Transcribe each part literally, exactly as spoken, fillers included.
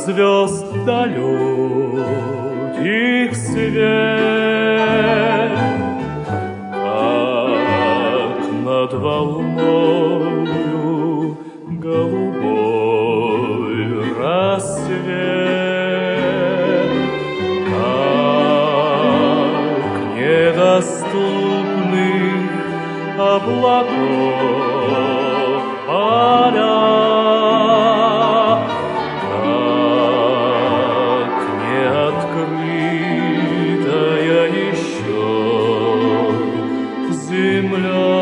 звезд далеких свет, как над волною голубой рассвет, как недоступных облаков поля, как неоткрытая еще земля.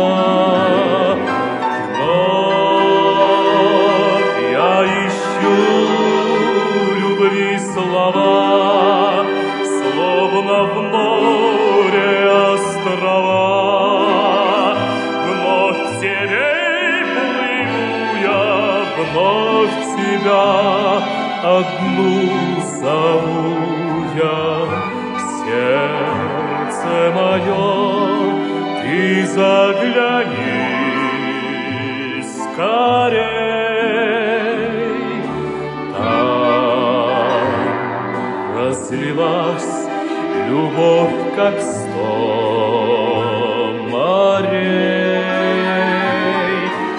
Вновь я ищу любви слова, словно в море острова. Вновь к тебе плыву я, вновь тебя одну зову я. Сердце мое, ты загляни скорей. Там разлилась любовь, как сто морей.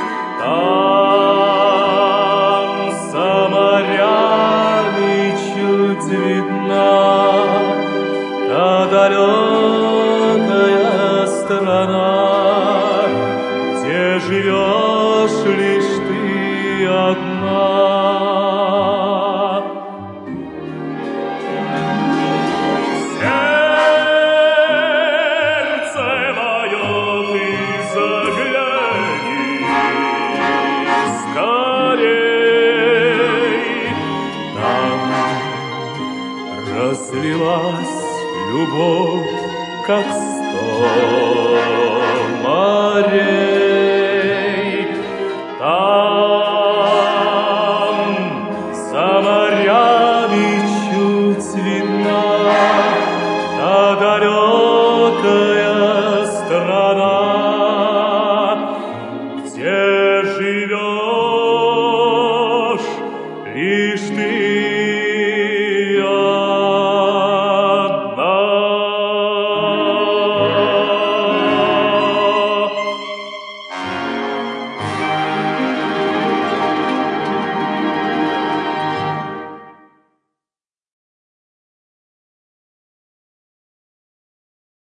Там за морями чуть видна та далекая страна, где живешь лишь ты одна. Сердце мое, ты загляни скорей. Там разлилась любовь, как сто морей.